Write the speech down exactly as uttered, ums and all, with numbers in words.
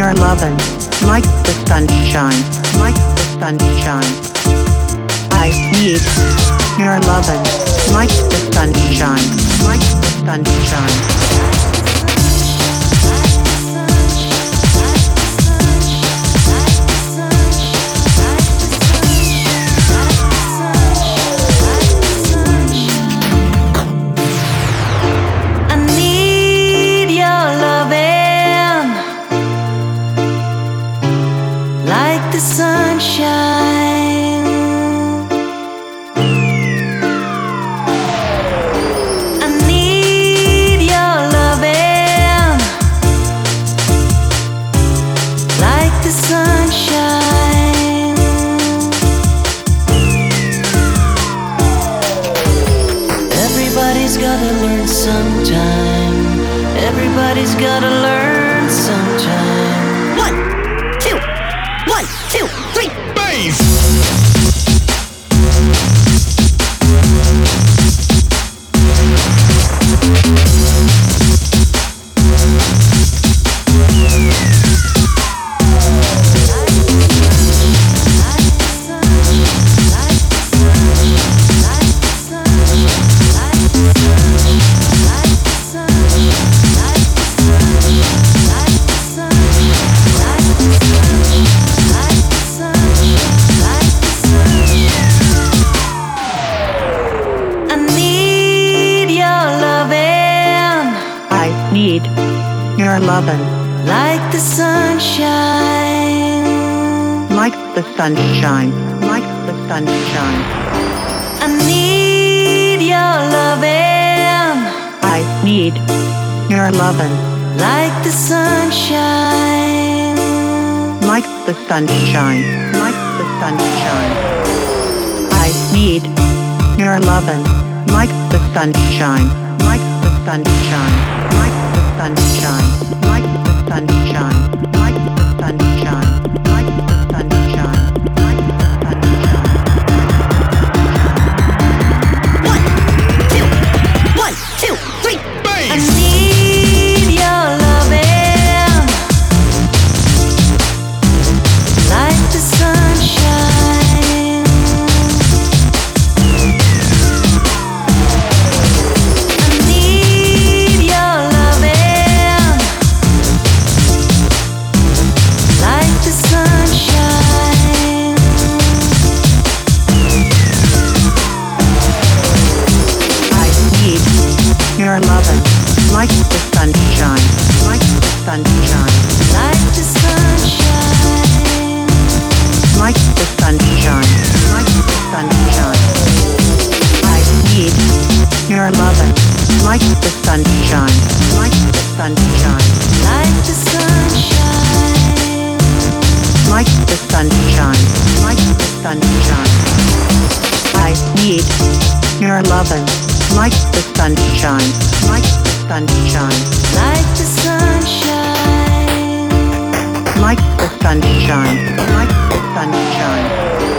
your lovin', like the sunshine, like the sunshine. I need your lovin', like the sunshine, like the sunshine. Sunshine. I need your loving like the sunshine. Everybody's gotta learn sometime. Everybody's gotta learn sometime. One, two, one, two, three. Bass. Need your lovin', like the sunshine, like the sunshine, like the sunshine. I need your lovin', I need your lovin', like the sunshine, like the sunshine, like the sunshine. I need your lovin', like the sunshine, like the sunshine, like the sunshine, like the sunshine, like the sunshine, like the sunshine, like the sunshine. One, two, one, two, three. Bass. I need your loving, like the sunshine. I need your loving, like the sunshine. I need your lovin', like the sunshine, like the sunshine, Like the sunshine, like the sunshine, like the sunshine. I need your lovin', like the sunshine, like the sunshine, like the sunshine, like the sunshine, like the sunshine. I need your lovin', like the sunshine, like the sunshine, like the sunshine, like the sunshine, like the sunshine.